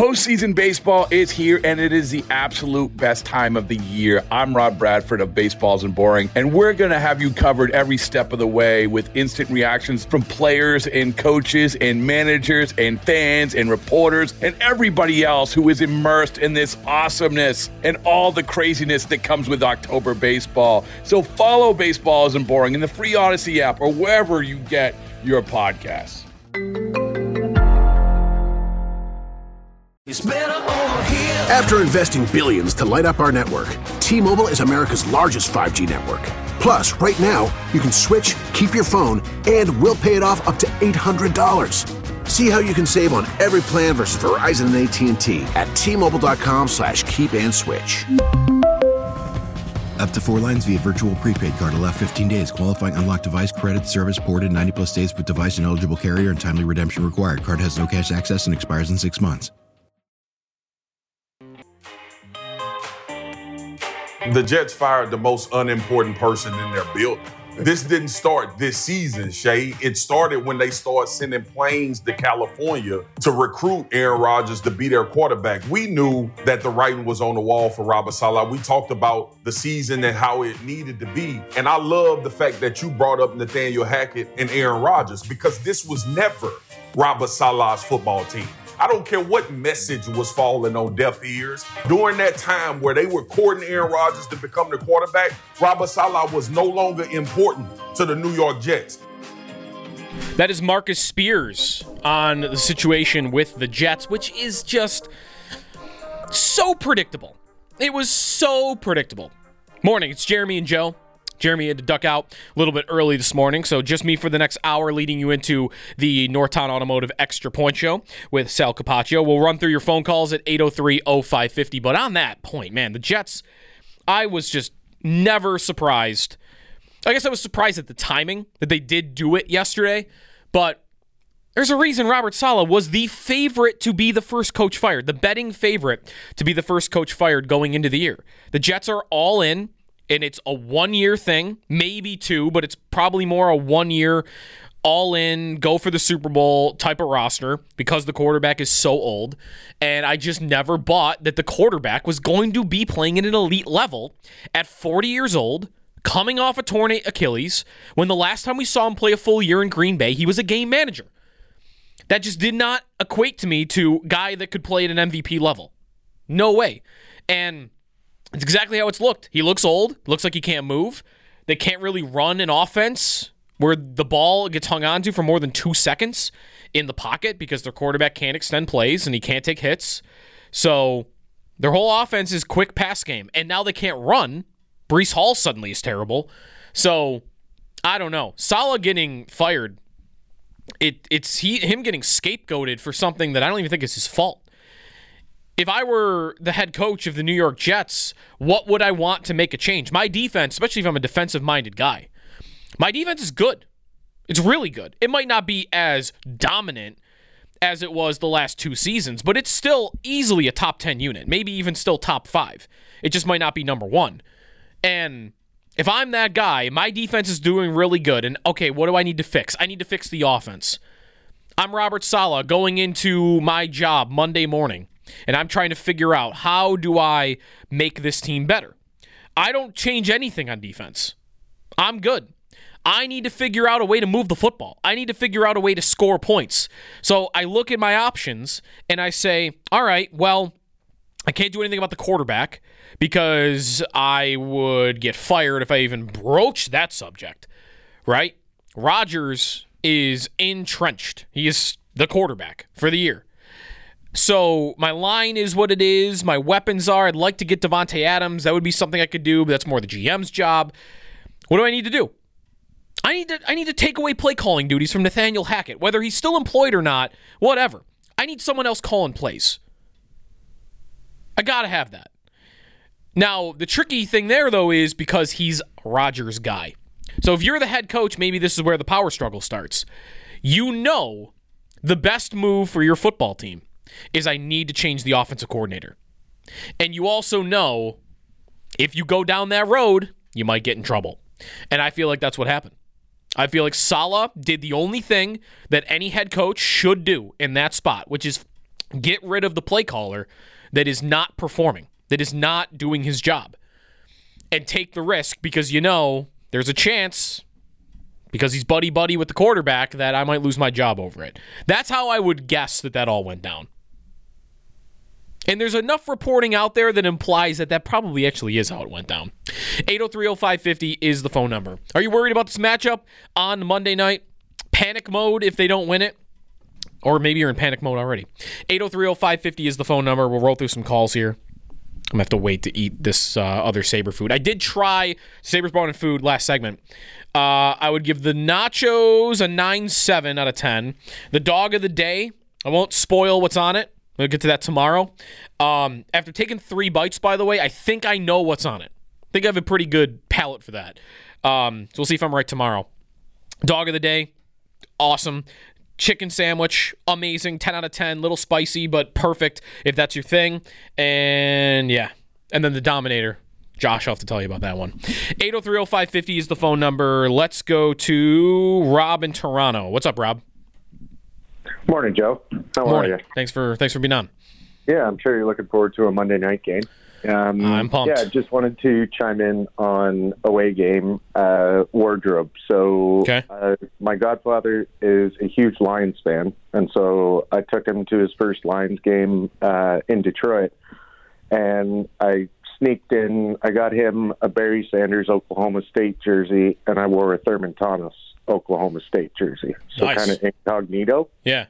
Postseason baseball is here, and it is the absolute best time of the year. I'm Rob Bradford of Baseball Isn't Boring, and we're going to have you covered every step of the way with instant reactions from players and coaches and managers and fans and reporters and everybody else who is immersed in this awesomeness and all the craziness that comes with October baseball. So follow Baseball Isn't Boring in the free Odyssey app or wherever you get your podcasts. After investing billions to light up our network, T-Mobile is America's largest 5G network. Plus, right now, you can switch, keep your phone, and we'll pay it off up to $800. See how you can save on every plan versus Verizon and AT&T at T-Mobile.com/keep-and-switch. Up to 4 lines via virtual prepaid card. Allow 15 days. Qualifying unlocked device credit service ported 90+ days with device and eligible carrier and timely redemption required. Card has no cash access and expires in 6 months. The Jets fired the most unimportant person in their building. This didn't start this season, Shay. It started when they started sending planes to California to recruit Aaron Rodgers to be their quarterback. We knew that the writing was on the wall for Robert Saleh. We talked about the season and how it needed to be. And I love the fact that you brought up Nathaniel Hackett and Aaron Rodgers, because this was never Robert Saleh's football team. I don't care what message was falling on deaf ears. During that time where they were courting Aaron Rodgers to become the quarterback, Robert Saleh was no longer important to the New York Jets. That is Marcus Spears on the situation with the Jets, which is just so predictable. It was so predictable. Morning, it's Jeremy and Joe. Jeremy had to duck out a little bit early this morning, so just me for the next hour leading you into the Northtown Automotive Extra Point Show with Sal Capaccio. We'll run through your phone calls at 803-0550. But on that point, man, the Jets, I was just never surprised. I guess I was surprised at the timing that they did do it yesterday, but there's a reason Robert Saleh was the favorite to be the first coach fired, the betting favorite to be the first coach fired going into the year. The Jets are all in. And it's a 1-year thing, maybe 2, but it's probably more a 1-year, all-in, go for the Super Bowl type of roster because the quarterback is so old. And I just never bought that the quarterback was going to be playing at an elite level at 40 years old, coming off a torn Achilles, when the last time we saw him play a full year in Green Bay, he was a game manager. That just did not equate to me to guy that could play at an MVP level. No way. And it's exactly how it's looked. He looks old. Looks like he can't move. They can't really run an offense where the ball gets hung onto for more than 2 seconds in the pocket because their quarterback can't extend plays and he can't take hits. So their whole offense is quick pass game. And now they can't run. Breece Hall suddenly is terrible. So I don't know. Saleh getting fired, it's him getting scapegoated for something that I don't even think is his fault. If I were the head coach of the New York Jets, what would I want to make a change? My defense, especially if I'm a defensive-minded guy, my defense is good. It's really good. It might not be as dominant as it was the last 2 seasons, but it's still easily a top 10 unit, maybe even still top 5. It just might not be number 1. And if I'm that guy, my defense is doing really good, and okay, what do I need to fix? I need to fix the offense. I'm Robert Saleh going into my job Monday morning, and I'm trying to figure out how do I make this team better. I don't change anything on defense. I'm good. I need to figure out a way to move the football. I need to figure out a way to score points. So I look at my options and I say, all right, well, I can't do anything about the quarterback because I would get fired if I even broached that subject, right? Rodgers is entrenched. He is the quarterback for the year. So my line is what it is. My weapons are, I'd like to get Davante Adams. That would be something I could do, but that's more the GM's job. What do I need to do? I need to take away play calling duties from Nathaniel Hackett, whether he's still employed or not, whatever. I need someone else calling plays. I got to have that. Now, the tricky thing there, though, is because he's Rodgers' guy. So if you're the head coach, maybe this is where the power struggle starts. You know the best move for your football team is I need to change the offensive coordinator. And you also know if you go down that road, you might get in trouble. And I feel like that's what happened. I feel like Saleh did the only thing that any head coach should do in that spot, which is Get rid of the play caller that is not performing, that is not doing his job, and take the risk because there's a chance, because he's buddy-buddy with the quarterback, that I might lose my job over it. That's how I would guess that all went down. And there's enough reporting out there that implies that probably actually is how it went down. 803-0550 is the phone number. Are you worried about this matchup on Monday night? Panic mode if they don't win it? Or maybe you're in panic mode already. 803-0550 is the phone number. We'll roll through some calls here. I'm going to have to wait to eat this other Sabre food. I did try Sabre's Bone and Food last segment. I would give the nachos a 9.7 out of 10. The dog of the day, I won't spoil what's on it. We'll get to that tomorrow. After taking 3 bites, by the way, I think I know what's on it. I think I have a pretty good palate for that. So we'll see if I'm right tomorrow. Dog of the day, awesome. Chicken sandwich, amazing. 10 out of 10. Little spicy, but perfect if that's your thing. And yeah. And then the Dominator. Josh, I'll have to tell you about that one. 803-0550 is the phone number. Let's go to Rob in Toronto. What's up, Rob? Morning, Joe. How are you? Thanks for being on. Yeah, I'm sure you're looking forward to a Monday night game. I'm pumped. Yeah, just wanted to chime in on away game wardrobe. So okay. My godfather is a huge Lions fan, and so I took him to his first Lions game in Detroit, and I sneaked in. I got him a Barry Sanders Oklahoma State jersey, and I wore a Thurman Thomas Oklahoma State jersey. So nice. Kind of incognito. Yeah.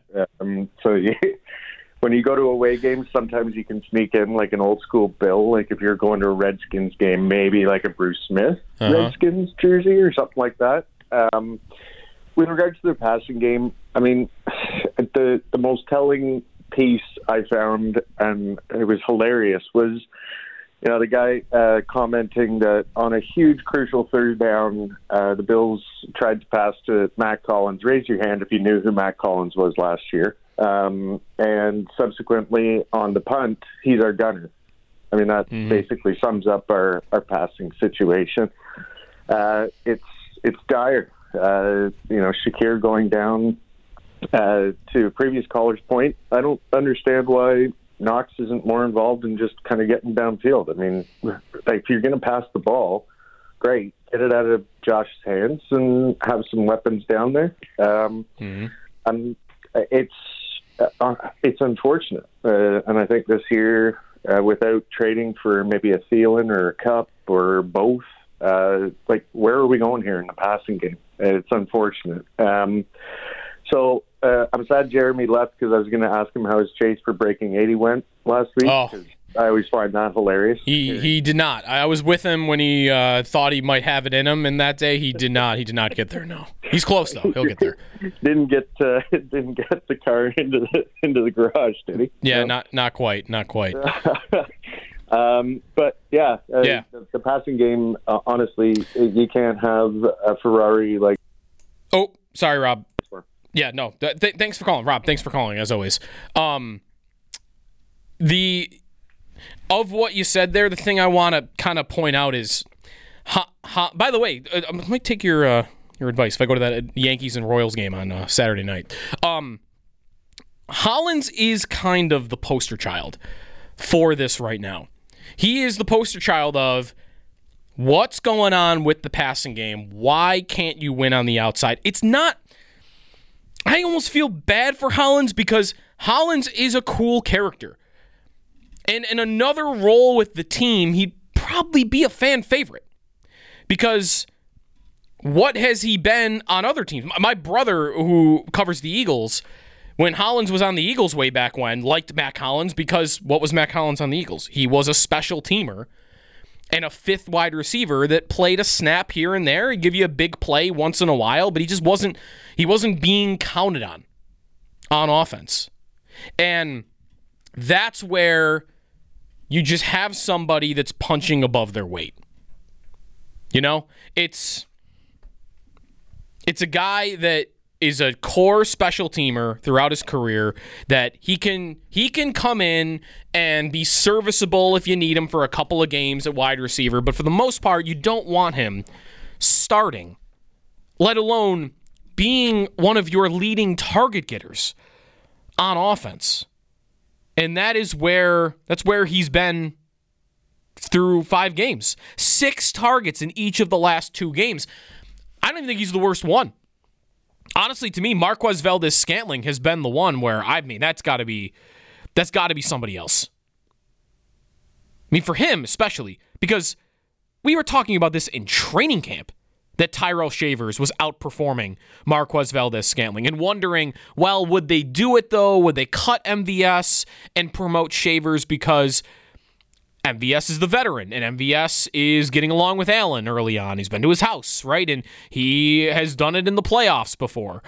When you go to away games, sometimes you can sneak in like an old school Bill. Like if you're going to a Redskins game, maybe like a Bruce Smith Redskins jersey or something like that. With regards to their passing game, I mean, the most telling piece I found, and it was hilarious, was the guy commenting that on a huge crucial third down, the Bills tried to pass to Matt Collins. Raise your hand if you knew who Matt Collins was last year. And subsequently on the punt, he's our gunner. I mean, that basically sums up our passing situation. It's dire. Shakir going down to a previous caller's point. I don't understand why Knox isn't more involved in just kind of getting downfield. I mean, like if you're going to pass the ball, great, get it out of Josh's hands and have some weapons down there. It's unfortunate, and I think this year, without trading for maybe a Thielen or a Kupp or both, where are we going here in the passing game? It's unfortunate. So I'm sad Jeremy left because I was going to ask him how his chase for breaking 80 went last week. Because I always find that hilarious. He did not. I was with him when he thought he might have it in him, and that day he did not. He did not get there. No, he's close though. He'll get there. Didn't get the car into the garage, did he? Yeah, not quite. But yeah. The passing game. Honestly, you can't have a Ferrari like. Oh, sorry, Rob. Yeah, no. Thanks for calling, Rob. Thanks for calling, as always. Of what you said there, the thing I want to kind of point out is, by the way, I might take your advice if I go to that Yankees and Royals game on Saturday night. Hollins is kind of the poster child for this right now. He is the poster child of what's going on with the passing game. Why can't you win on the outside? It's not. I almost feel bad for Hollins because Hollins is a cool character. And in another role with the team, he'd probably be a fan favorite. Because what has he been on other teams? My brother, who covers the Eagles, when Hollins was on the Eagles way back when, liked Mac Hollins because what was Mac Hollins on the Eagles? He was a special teamer and a fifth wide receiver that played a snap here and there. He'd give you a big play once in a while, but he just wasn't being counted on offense. And that's where you just have somebody that's punching above their weight. It's a guy that is a core special teamer throughout his career that he can come in and be serviceable if you need him for a couple of games at wide receiver, but for the most part, you don't want him starting, let alone being one of your leading target getters on offense. And that's where he's been through 5 games. 6 targets in each of the last 2 games. I don't even think he's the worst one. Honestly, to me, Marquez Valdes-Scantling has been the one where, that's got to be somebody else. I mean, for him especially, because we were talking about this in training camp, that Tyrell Shavers was outperforming Marquez Valdes-Scantling, and wondering, well, would they do it though? Would they cut MVS and promote Shavers because MVS is the veteran, and MVS is getting along with Allen early on. He's been to his house, right? And he has done it in the playoffs before.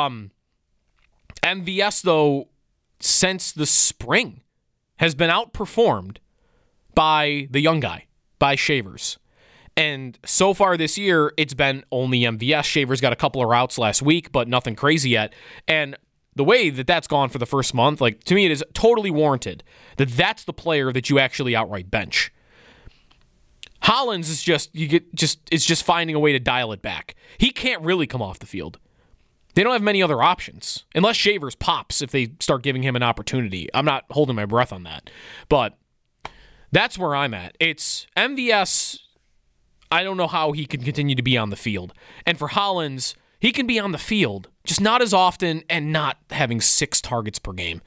MVS, though, since the spring, has been outperformed by the young guy, by Shavers. And so far this year, it's been only MVS. Shavers got a couple of routes last week, but nothing crazy yet. And the way that that's gone for the first month, to me, it is totally warranted that that's the player that you actually outright bench. Hollins is just finding a way to dial it back. He can't really come off the field. They don't have many other options, unless Shavers pops if they start giving him an opportunity. I'm not holding my breath on that. But that's where I'm at. It's MVS. I don't know how he can continue to be on the field. And for Hollins, he can be on the field, just not as often and not having 6 targets per game.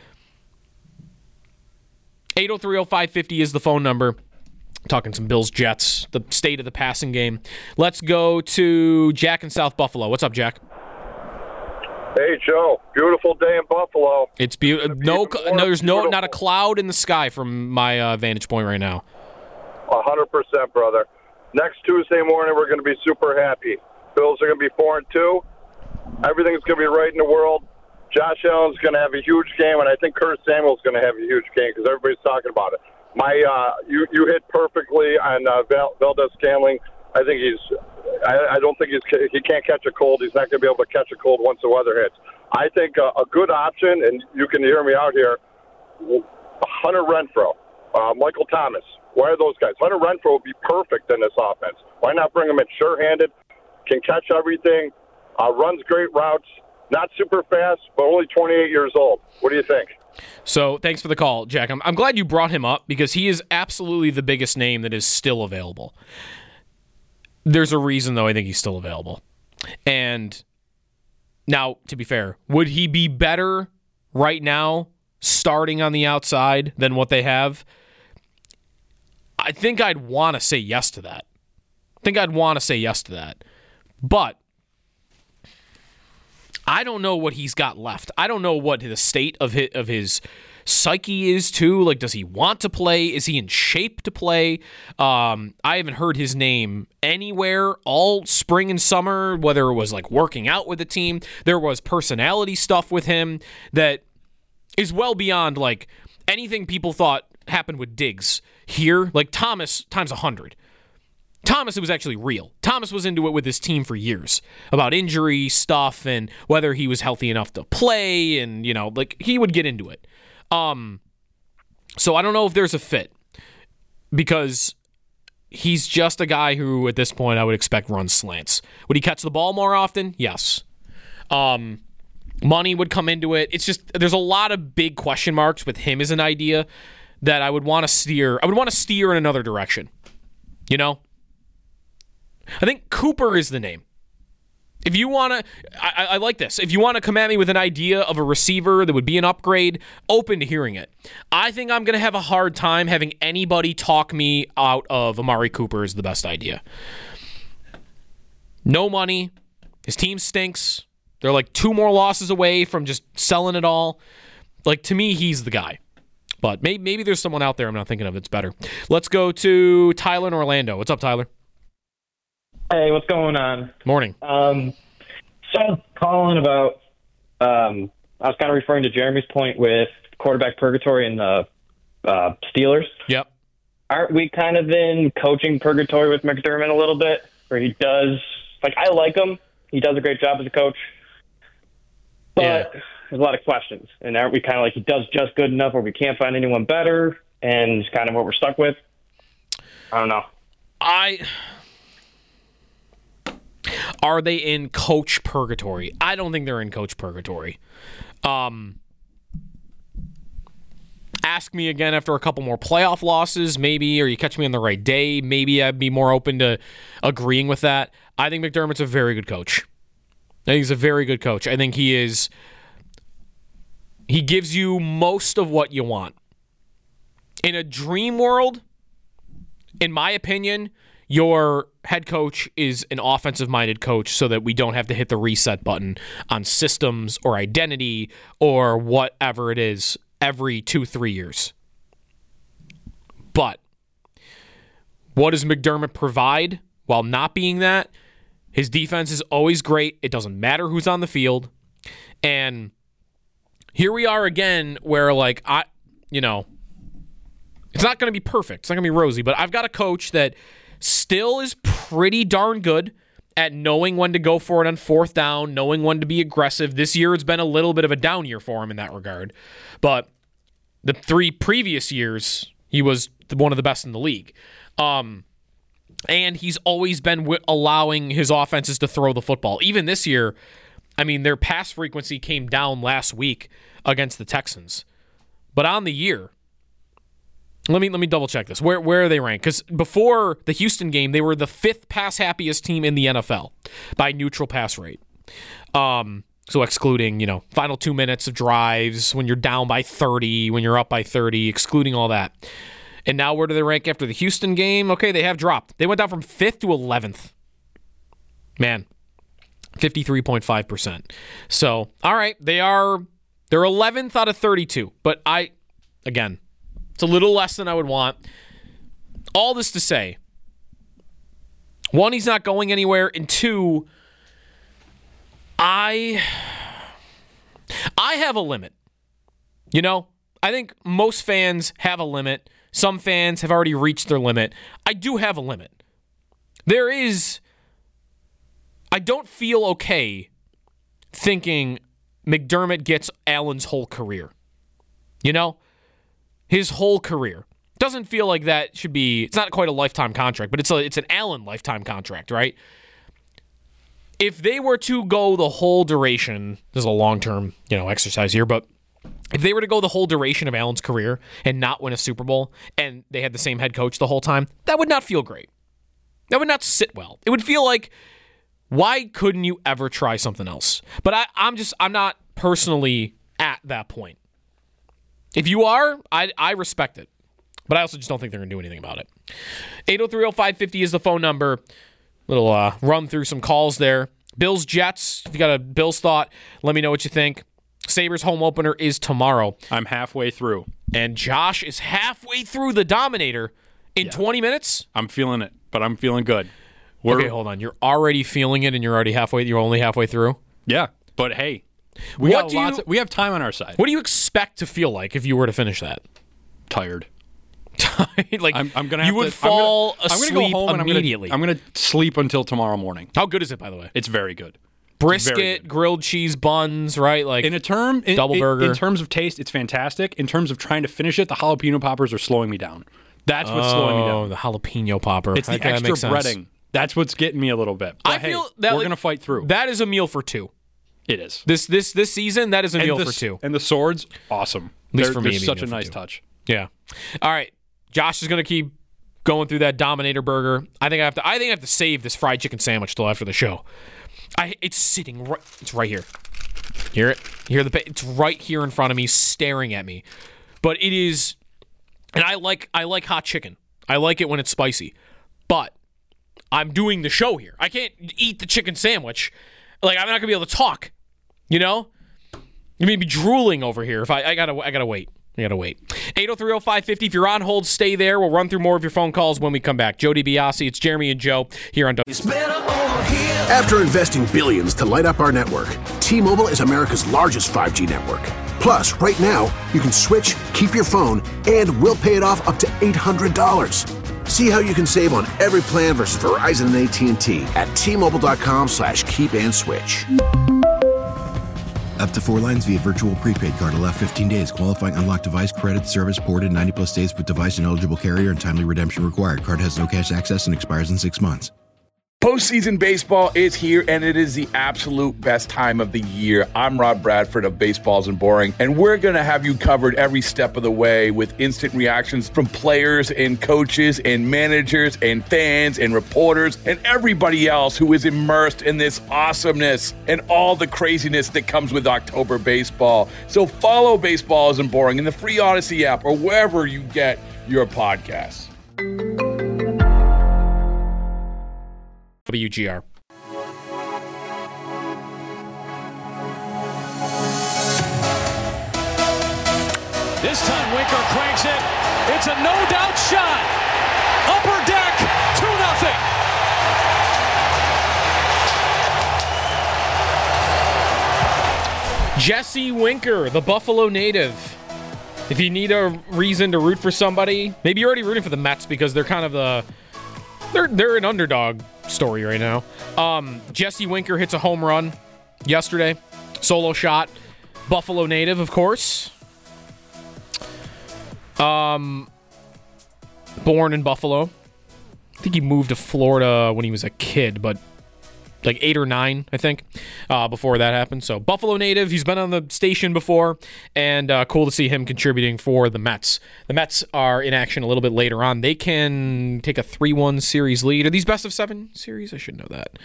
803-0550 is the phone number. Talking some Bills-Jets, the state of the passing game. Let's go to Jack in South Buffalo. What's up, Jack? Hey, Joe. Beautiful day in Buffalo. It's beautiful. There's not a cloud in the sky from my vantage point right now. 100%, brother. Next Tuesday morning, we're going to be super happy. Bills are going to be 4-2. Everything's going to be right in the world. Josh Allen's going to have a huge game, and I think Curtis Samuel's going to have a huge game because everybody's talking about it. You hit perfectly on Valdes-Scantling. I think I don't think he can't catch a cold. He's not going to be able to catch a cold once the weather hits. I think a good option, and you can hear me out here, Hunter Renfrow, Michael Thomas. Why are those guys? Hunter Renfrow would be perfect in this offense. Why not bring him in sure-handed, can catch everything, runs great routes, not super fast, but only 28 years old. What do you think? So thanks for the call, Jack. I'm glad you brought him up because he is absolutely the biggest name that is still available. There's a reason, though, I think he's still available. And now, to be fair, would he be better right now starting on the outside than what they have? I think I'd want to say yes to that. But I don't know what he's got left. I don't know what the state of his psyche is, too. Does he want to play? Is he in shape to play? I haven't heard his name anywhere all spring and summer, whether it was working out with the team. There was personality stuff with him that is well beyond anything people thought happened with Diggs here. Thomas times 100. Thomas, it was actually real. Thomas was into it with his team for years about injury stuff and whether he was healthy enough to play, and he would get into it. So I don't know if there's a fit because he's just a guy who, at this point, I would expect runs slants. Would he catch the ball more often? Yes. Money would come into it. It's just there's a lot of big question marks with him as an idea that I would want to steer. I would want to steer in another direction. I think Cooper is the name. If you want to, I like this. If you want to come at me with an idea of a receiver that would be an upgrade, open to hearing it. I think I'm going to have a hard time having anybody talk me out of Amari Cooper as the best idea. No money. His team stinks. They're 2 more losses away from just selling it all. To me, he's the guy. But maybe there's someone out there I'm not thinking of that's better. Let's go to Tyler in Orlando. What's up, Tyler? Hey, what's going on? Morning. So I was calling about, I was kind of referring to Jeremy's point with quarterback purgatory and the Steelers. Yep. Aren't we kind of in coaching purgatory with McDermott a little bit? Where he does, I like him. He does a great job as a coach. But there's a lot of questions. And aren't we kind of he does just good enough where we can't find anyone better? And it's kind of what we're stuck with? I don't know. Are they in coach purgatory? I don't think they're in coach purgatory. ask me again after a couple more playoff losses, maybe, or you catch me on the right day, maybe I'd be more open to agreeing with that. I think McDermott's a very good coach. I think he's a very good coach. I think he gives you most of what you want. In a dream world, in my opinion, your head coach is an offensive-minded coach so that we don't have to hit the reset button on systems or identity or whatever it is every 2-3 years. But what does McDermott provide while not being that? His defense is always great. It doesn't matter who's on the field. And here we are again where, like, it's not going to be perfect. It's not going to be rosy, but I've got a coach that still is pretty darn good at knowing when to go for it on fourth down, knowing when to be aggressive. This year has been a little bit of a down year for him in that regard. But the 3 previous years, he was one of the best in the league. And he's always been allowing his offenses to throw the football. Even this year, I mean, their pass frequency came down last week against the Texans. But on the year, let me double check this. Where are they ranked? Because before the Houston game, they were the 5th pass happiest team in the NFL by neutral pass rate. So excluding, final 2 minutes of drives, when you're down by 30, when you're up by 30, excluding all that. And now where do they rank after the Houston game? Okay, they have dropped. They went down from 5th to 11th. Man, 53.5%. So, all right, they're 11th out of 32. But again, it's a little less than I would want. All this to say, 1, he's not going anywhere, and 2, I have a limit. I think most fans have a limit. Some fans have already reached their limit. I do have a limit. I don't feel okay thinking McDermott gets Allen's whole career. His whole career. Doesn't feel like that should be, it's not quite a lifetime contract, but it's an Allen lifetime contract, right? If they were to go the whole duration, this is a long-term, exercise here, but if they were to go the whole duration of Allen's career and not win a Super Bowl and they had the same head coach the whole time, that would not feel great. That would not sit well. It would feel like, why couldn't you ever try something else? But I'm not personally at that point. If you are, I respect it. But I also just don't think they're going to do anything about it. 803-0550 is the phone number. Little run through some calls there. Bills, Jets. If you got a Bills thought, let me know what you think. Sabres home opener is tomorrow. I'm halfway through. And Josh is halfway through the Dominator in 20 minutes? I'm feeling it, but I'm feeling good. Okay, hold on. You're already feeling it and you're only halfway through? Yeah, but hey, we have time on our side. What do you expect to feel like if you were to finish that? Tired. Like, I'm gonna. You would fall asleep I'm gonna go home immediately. I'm gonna sleep until tomorrow morning. How good is it, by the way? It's very good. Brisket, grilled cheese buns, right? Like double burger. In terms of taste, it's fantastic. In terms of trying to finish it, the jalapeno poppers are slowing me down. That's what's slowing me down. Oh, the jalapeno popper. It's the extra breading. That's what's getting me a little bit. But I feel that we're gonna fight through. That is a meal for 2. It is. This season, that is a meal for 2. And the swords, awesome. At least for me, they're such a nice touch. Yeah. All right. Josh is going to keep going through that Dominator burger. I think I have to save this fried chicken sandwich till after the show. It's sitting right. It's right here. Hear it? It's right here in front of me, staring at me. But it is, and I like hot chicken. I like it when it's spicy. But I'm doing the show here. I can't eat the chicken sandwich. Like, I'm not gonna be able to talk. You may be drooling over here. If I gotta wait. I gotta wait. 803-0550. If you're on hold, stay there. We'll run through more of your phone calls when we come back. Joe DiBiase, it's Jeremy and Joe here on After investing billions to light up our network, T-Mobile is America's largest 5G network. Plus, right now, you can switch, keep your phone, and we'll pay it off up to $800. See how you can save on every plan versus Verizon and AT&T at T-Mobile.com/keep-and-switch. Up to 4 lines via virtual prepaid card. Allow 15 days. Qualifying unlocked device credit service ported 90+ days with device and eligible carrier and timely redemption required. Card has no cash access and expires in 6 months. Postseason baseball is here, and it is the absolute best time of the year. I'm Rob Bradford of Baseballs and Boring, and we're going to have you covered every step of the way with instant reactions from players and coaches and managers and fans and reporters and everybody else who is immersed in this awesomeness and all the craziness that comes with October baseball. So follow Baseballs and Boring in the free Odyssey app or wherever you get your podcasts. WGR. This time Winker cranks it. It's a no-doubt shot. Upper deck, 2-0. Jesse Winker, the Buffalo native. If you need a reason to root for somebody, maybe you're already rooting for the Mets because they're kind of they're an underdog story right now. Jesse Winker hits a home run yesterday. Solo shot. Buffalo native, of course. Born in Buffalo. I think he moved to Florida when he was a kid, but like 8 or 9, I think, before that happened. So Buffalo native, he's been on the station before, and cool to see him contributing for the Mets. The Mets are in action a little bit later on. They can take a 3-1 series lead. Are these best of 7 series? I should know that.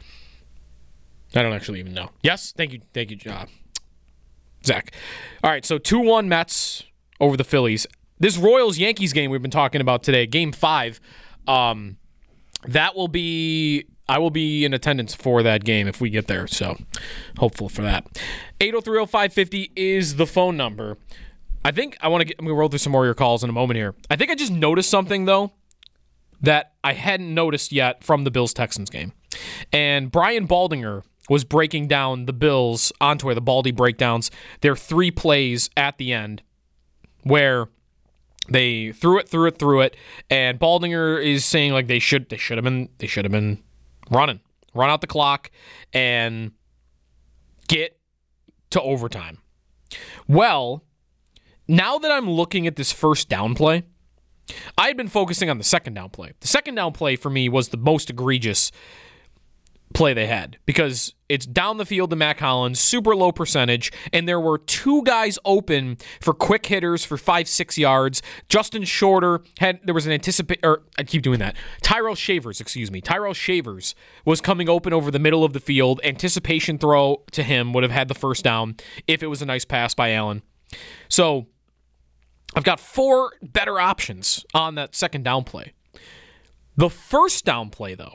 I don't actually even know. Yes? Thank you, Zach. All right, so 2-1 Mets over the Phillies. This Royals-Yankees game we've been talking about today, Game 5, that will be... I will be in attendance for that game if we get there, so hopeful for that. 803-0550 is the phone number. I'm going to roll through some more of your calls in a moment here. I think I just noticed something, though, that I hadn't noticed yet from the Bills-Texans game. And Brian Baldinger was breaking down the Bills on Twitter, the Baldy breakdowns. There are 3 plays at the end where they threw it, and Baldinger is saying like they should have been run out the clock, and get to overtime. Well, now that I'm looking at this first down play, I had been focusing on the second down play. The second down play for me was the most egregious play they had because it's down the field to Mac Hollins, super low percentage, and there were 2 guys open for quick hitters for 5-6 yards. Justin Shorter Tyrell Shavers was coming open over the middle of the field. Anticipation throw to him would have had the first down if it was a nice pass by Allen. So I've got 4 better options on that second down play. The first down play, though,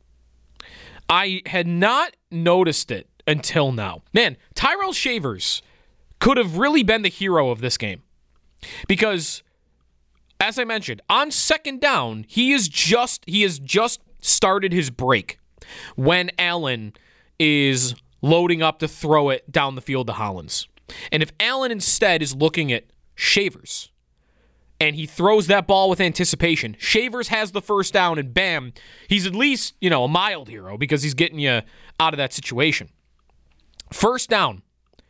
I had not noticed it until now. Man, Tyrell Shavers could have really been the hero of this game. Because, as I mentioned, on second down, he has just started his break when Allen is loading up to throw it down the field to Hollins. And if Allen instead is looking at Shavers, and he throws that ball with anticipation, Shavers has the first down, and bam, he's at least, a mild hero because he's getting you out of that situation. First down,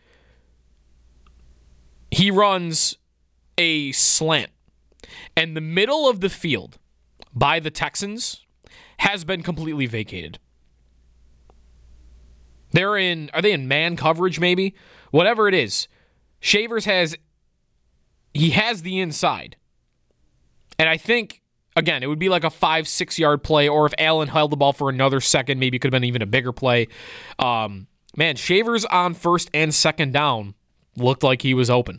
he runs a slant, and the middle of the field by the Texans has been completely vacated. Are they in man coverage maybe? Whatever it is, Shavers has the inside. And I think, again, it would be like a 5-6 yard play, or if Allen held the ball for another second, maybe it could have been even a bigger play. Man, Shavers on first and second down looked like he was open.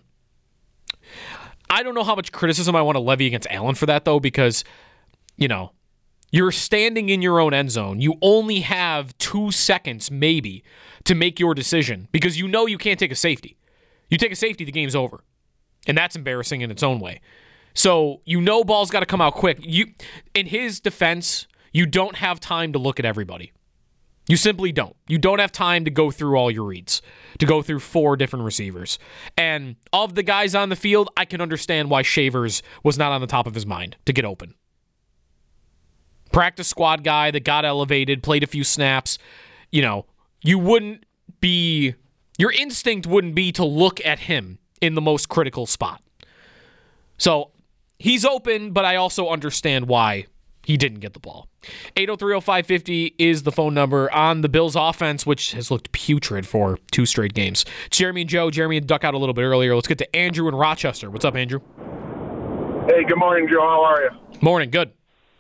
I don't know how much criticism I want to levy against Allen for that, though, because, you're standing in your own end zone. You only have 2 seconds, maybe, to make your decision because you can't take a safety. You take a safety, the game's over. And that's embarrassing in its own way. So, ball's got to come out quick. In his defense, you don't have time to look at everybody. You simply don't. You don't have time to go through all your reads, to go through 4 different receivers. And of the guys on the field, I can understand why Shavers was not on the top of his mind to get open. Practice squad guy that got elevated, played a few snaps. Your instinct wouldn't be to look at him in the most critical spot. So, he's open, but I also understand why He didn't get the ball. 803-0550 is the phone number on the Bills offense, which has looked putrid for 2 straight games. It's Jeremy and Joe. Jeremy had duck out a little bit earlier. Let's get to Andrew in Rochester. What's up, Andrew? Hey, good morning, Joe. How are you? Morning. Good.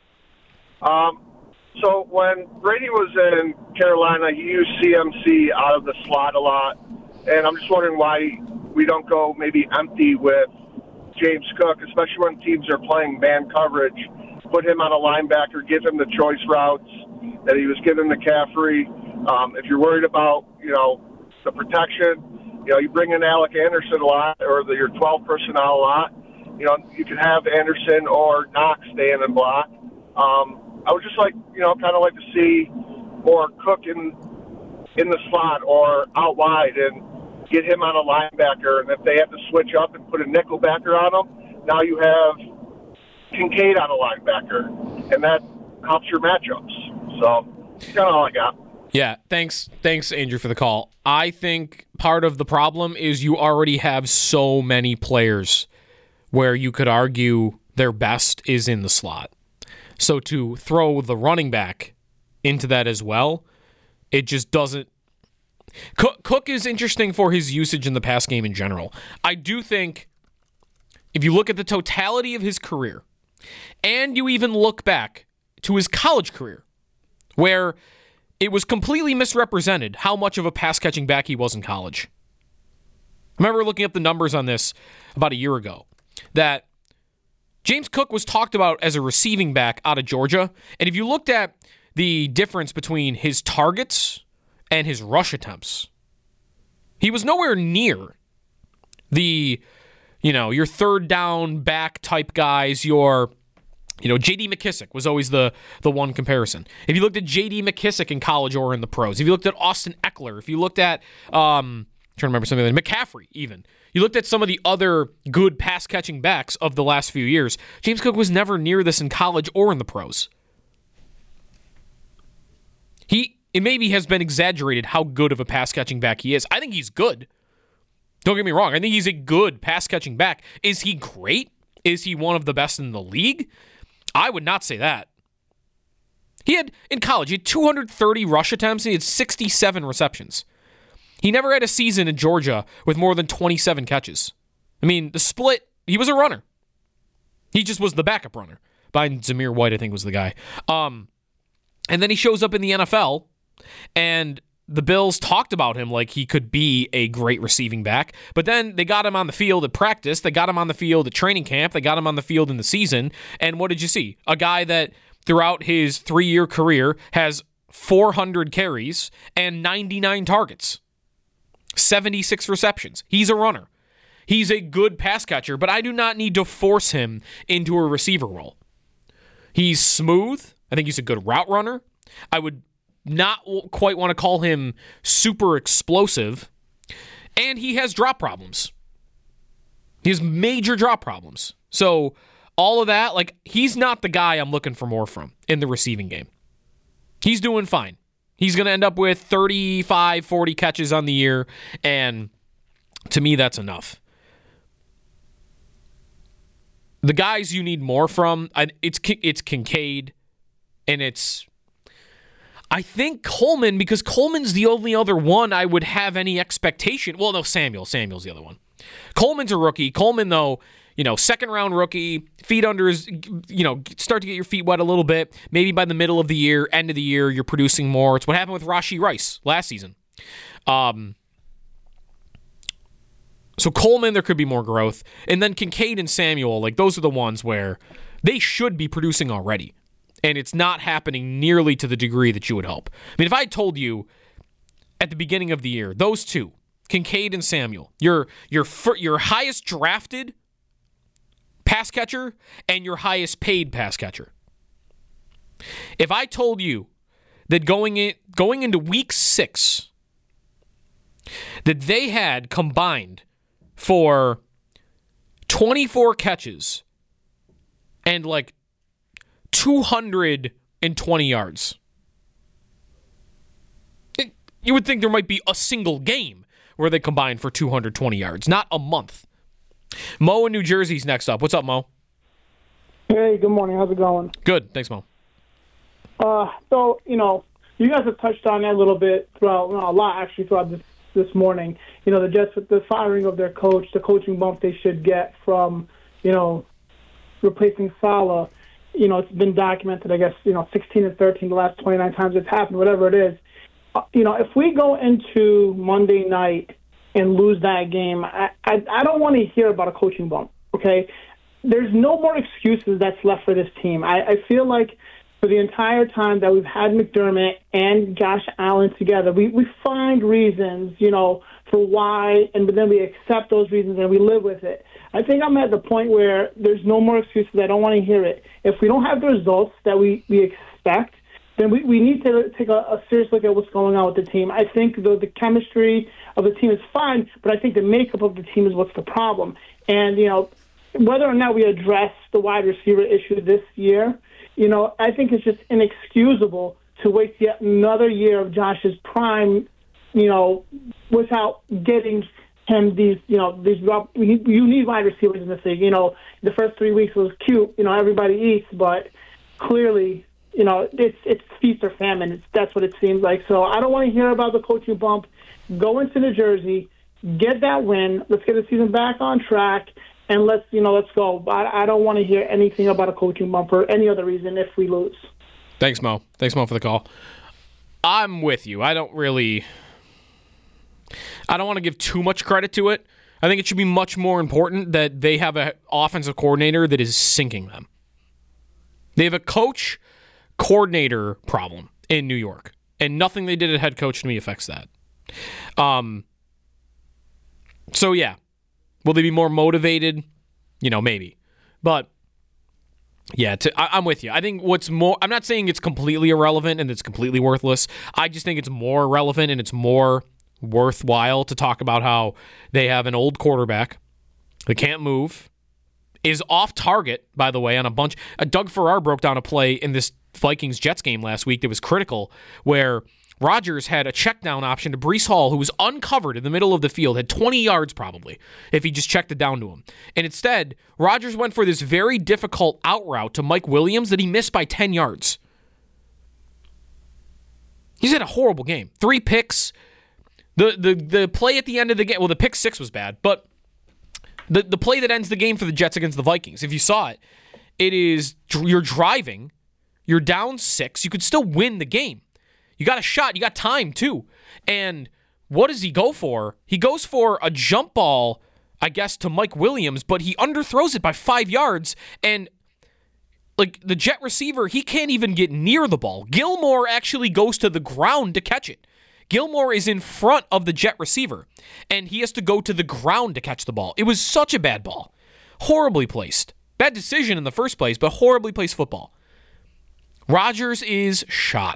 So when Brady was in Carolina, he used CMC out of the slot a lot. And I'm just wondering why we don't go maybe empty with James Cook, especially when teams are playing man coverage. Put him on a linebacker, give him the choice routes that he was given McCaffrey. If you're worried about, the protection, you bring in Alec Anderson a lot, or your 12 personnel a lot. You can have Anderson or Knox stay in and block. I would just like to see more Cook in the slot or out wide and get him on a linebacker. And if they have to switch up and put a nickel backer on him, now you have Kincaid on a linebacker, and that helps your matchups. So that's kind of all I got. Yeah, thanks, Andrew, for the call. I think part of the problem is you already have so many players where you could argue their best is in the slot. So to throw the running back into that as well, it just doesn't. Cook is interesting for his usage in the pass game in general. I do think if you look at the totality of his career, and you even look back to his college career, where it was completely misrepresented how much of a pass-catching back he was in college. I remember looking up the numbers on this about a year ago, that James Cook was talked about as a receiving back out of Georgia, and if you looked at the difference between his targets and his rush attempts, he was nowhere near the your third down back type guys, J.D. McKissick was always the one comparison. If you looked at J.D. McKissick in college or in the pros, if you looked at Austin Eckler, if you looked at, trying to remember something like McCaffrey even, you looked at some of the other good pass-catching backs of the last few years, James Cook was never near this in college or in the pros. It maybe has been exaggerated how good of a pass-catching back he is. I think he's good. Don't get me wrong. I think he's a good pass-catching back. Is he great? Is he one of the best in the league? I would not say that. In college, he had 230 rush attempts and he had 67 receptions. He never had a season in Georgia with more than 27 catches. I mean, the split, he was a runner. He just was the backup runner. Behind Zamir White, I think, was the guy. And then he shows up in the NFL, and the Bills talked about him like he could be a great receiving back, but then they got him on the field at practice, they got him on the field at training camp, they got him on the field in the season, and what did you see? A guy that throughout his 3-year career has 400 carries and 99 targets, 76 receptions. He's a runner. He's a good pass catcher, but I do not need to force him into a receiver role. He's smooth. I think he's a good route runner. I would not quite want to call him super explosive. And he has drop problems. He has major drop problems. So all of that, he's not the guy I'm looking for more from in the receiving game. He's doing fine. He's going to end up with 35, 40 catches on the year, and to me, that's enough. The guys you need more from, it's Kincaid, and it's, I think, Coleman, because Coleman's the only other one I would have any expectation. Well, no, Samuel's the other one. Coleman's a rookie. Coleman, though, second-round rookie, feet under his, start to get your feet wet a little bit. Maybe by the middle of the year, end of the year, you're producing more. It's what happened with Rashee Rice last season. So Coleman, there could be more growth. And then Kincaid and Samuel, those are the ones where they should be producing already. And it's not happening nearly to the degree that you would hope. I mean, if I told you at the beginning of the year, those two, Kincaid and Samuel, your highest drafted pass catcher and your highest paid pass catcher. If I told you that going into week 6, that they had combined for 24 catches and 220 yards, you would think there might be a single game where they combined for 220 yards, not a month. Mo in New Jersey's next up. What's up, Mo? Hey, good morning. How's it going? Good. Thanks, Mo. So, you guys have touched on that a little bit throughout this morning. The Jets with the firing of their coach, the coaching bump they should get from, replacing Saleh. It's been documented, I guess, 16 and 13 the last 29 times it's happened, whatever it is. If we go into Monday night and lose that game, I don't want to hear about a coaching bump, okay? There's no more excuses that's left for this team. I feel like for the entire time that we've had McDermott and Josh Allen together, we find reasons, for why, and then we accept those reasons and we live with it. I think I'm at the point where there's no more excuses. I don't want to hear it. If we don't have the results that we expect, then we need to take a serious look at what's going on with the team. I think the chemistry of the team is fine, but I think the makeup of the team is what's the problem. And, whether or not we address the wide receiver issue this year, I think it's just inexcusable to waste yet another year of Josh's prime, without getting him these. You need wide receivers in this league. The first 3 weeks was cute. Everybody eats, but clearly, it's feast or famine. That's what it seems like. So I don't want to hear about the coaching bump. Go into New Jersey, get that win. Let's get the season back on track, and let's go. I don't want to hear anything about a coaching bump for any other reason if we lose. Thanks, Mo. Thanks, Mo, for the call. I'm with you. I don't want to give too much credit to it. I think it should be much more important that they have an offensive coordinator that is sinking them. They have a coach-coordinator problem in New York, and nothing they did at head coach to me affects that. So, yeah. Will they be more motivated? Maybe. But, yeah, I'm with you. I think I'm not saying it's completely irrelevant and it's completely worthless. I just think it's more relevant and it's more worthwhile to talk about how they have an old quarterback that can't move, is off target, by the way, on a bunch. Doug Farrar broke down a play in this Vikings-Jets game last week that was critical, where Rodgers had a check down option to Breece Hall, who was uncovered in the middle of the field, had 20 yards probably, if he just checked it down to him. And instead, Rodgers went for this very difficult out route to Mike Williams that he missed by 10 yards. He's had a horrible game. 3 picks. The play at the end of the game, well, the pick 6 was bad, but the play that ends the game for the Jets against the Vikings, if you saw it, it is you're driving, you're down 6, you could still win the game. You got a shot. You got time, too. And what does he go for? He goes for a jump ball, I guess, to Mike Williams, but he underthrows it by 5 yards. And, the Jet receiver, he can't even get near the ball. Gilmore actually goes to the ground to catch it. Gilmore is in front of the Jet receiver, and he has to go to the ground to catch the ball. It was such a bad ball. Horribly placed. Bad decision in the first place, but horribly placed football. Rodgers is shot.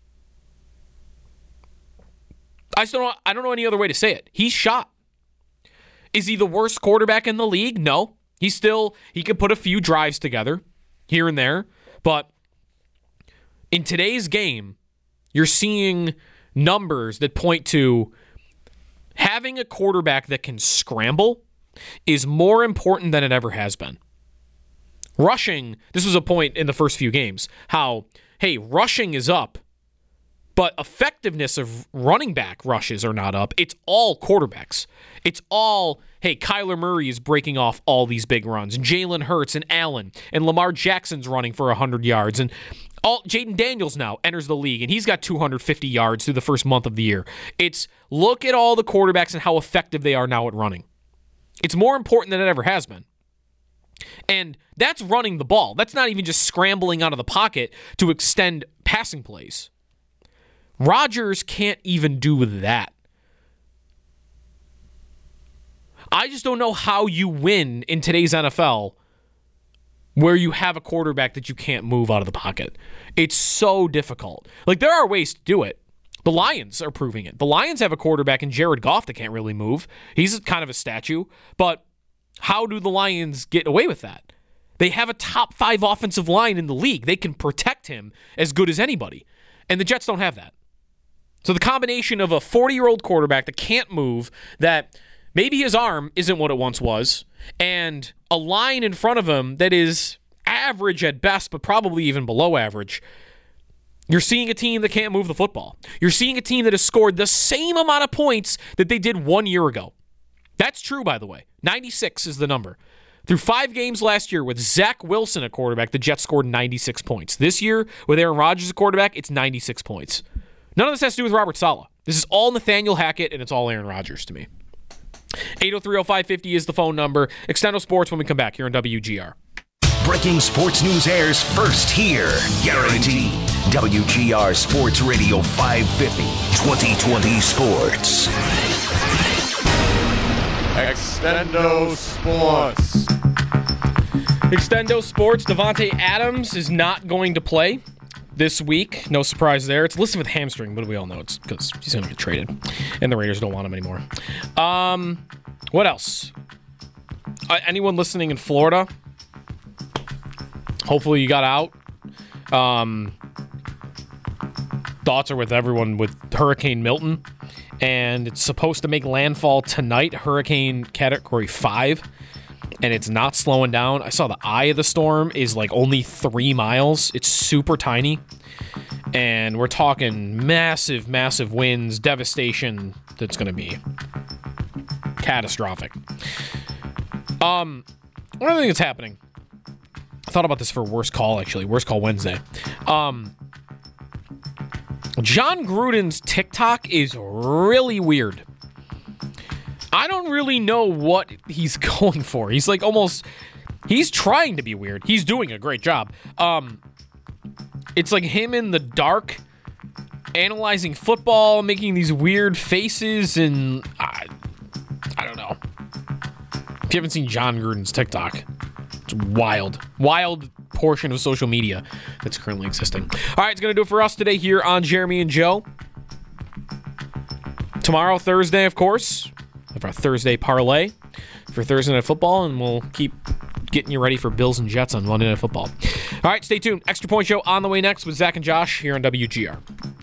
I don't know any other way to say it. He's shot. Is he the worst quarterback in the league? No. He could put a few drives together here and there. But in today's game, you're seeing numbers that point to having a quarterback that can scramble is more important than it ever has been. Rushing, this was a point in the first few games, how, hey, rushing is up, but effectiveness of running back rushes are not up. It's all quarterbacks. It's all, hey, Kyler Murray is breaking off all these big runs, and Jalen Hurts and Allen, and Lamar Jackson's running for 100 yards, and Jaden Daniels now enters the league, and he's got 250 yards through the first month of the year. It's look at all the quarterbacks and how effective they are now at running. It's more important than it ever has been. And that's running the ball. That's not even just scrambling out of the pocket to extend passing plays. Rodgers can't even do that. I just don't know how you win in today's NFL where you have a quarterback that you can't move out of the pocket. It's so difficult. There are ways to do it. The Lions are proving it. The Lions have a quarterback in Jared Goff that can't really move. He's kind of a statue. But how do the Lions get away with that? They have a top 5 offensive line in the league. They can protect him as good as anybody. And the Jets don't have that. So the combination of a 40-year-old quarterback that can't move, that maybe his arm isn't what it once was, and a line in front of him that is average at best, but probably even below average, You're seeing a team that can't move the football. You're seeing a team that has scored the same amount of points that they did 1 year ago. That's true, by the way. 96 is the number. Through 5 games last year with Zach Wilson at quarterback, the Jets scored 96 points. This year, with Aaron Rodgers at quarterback, it's 96 points. None of this has to do with Robert Saleh. This is all Nathaniel Hackett, and it's all Aaron Rodgers to me. 803-0550 is the phone number. Extendo Sports when we come back here on WGR. Breaking sports news airs first here. Guaranteed. WGR Sports Radio 550. 2020 Sports. Extendo Sports. Extendo Sports. Davante Adams is not going to play this week. No surprise there. It's listed with hamstring, but we all know it's because he's going to get traded, and the Raiders don't want him anymore. What else? Anyone listening in Florida? Hopefully you got out. Thoughts are with everyone with Hurricane Milton, and it's supposed to make landfall tonight, Hurricane Category 5, and it's not slowing down. I saw the eye of the storm is like only 3 miles. It's super tiny, and we're talking massive, massive winds, devastation that's going to be catastrophic. One other thing that's happening, I thought about this for Worst Call, actually. Worst Call Wednesday. John Gruden's TikTok is really weird. I don't really know what he's going for. He's like he's trying to be weird. He's doing a great job. It's like him in the dark, analyzing football, making these weird faces, and I don't know. If you haven't seen John Gruden's TikTok, it's wild portion of social media that's currently existing. All right, it's going to do it for us today here on Jeremy and Joe. Tomorrow, Thursday, of course, we have our Thursday parlay for Thursday Night Football, and we'll keep getting you ready for Bills and Jets on Monday Night Football. All right, stay tuned. Extra Point Show on the way next with Zach and Josh here on WGR.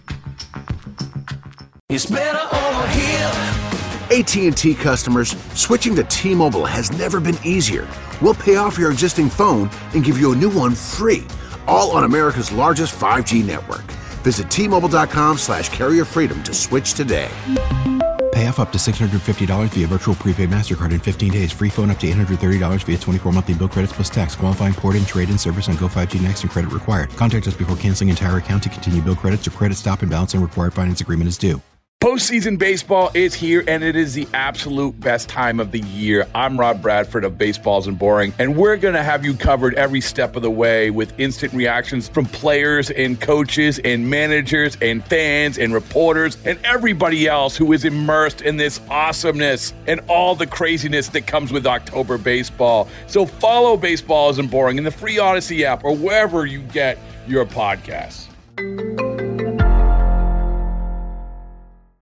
It's better over here. AT&T customers, switching to T-Mobile has never been easier. We'll pay off your existing phone and give you a new one free, all on America's largest 5G network. Visit T-Mobile.com/carrier freedom to switch today. Pay off up to $650 via virtual prepaid MasterCard in 15 days. Free phone up to $830 via 24 monthly bill credits plus tax. Qualifying port-in, trade-in service on Go5G Next and credit required. Contact us before canceling entire account to continue bill credits or credit stop and balance and required finance agreement is due. Postseason baseball is here, and it is the absolute best time of the year. I'm Rob Bradford of Baseballs and Boring, and we're going to have you covered every step of the way with instant reactions from players and coaches and managers and fans and reporters and everybody else who is immersed in this awesomeness and all the craziness that comes with October baseball. So follow Baseballs and Boring in the free Odyssey app or wherever you get your podcasts.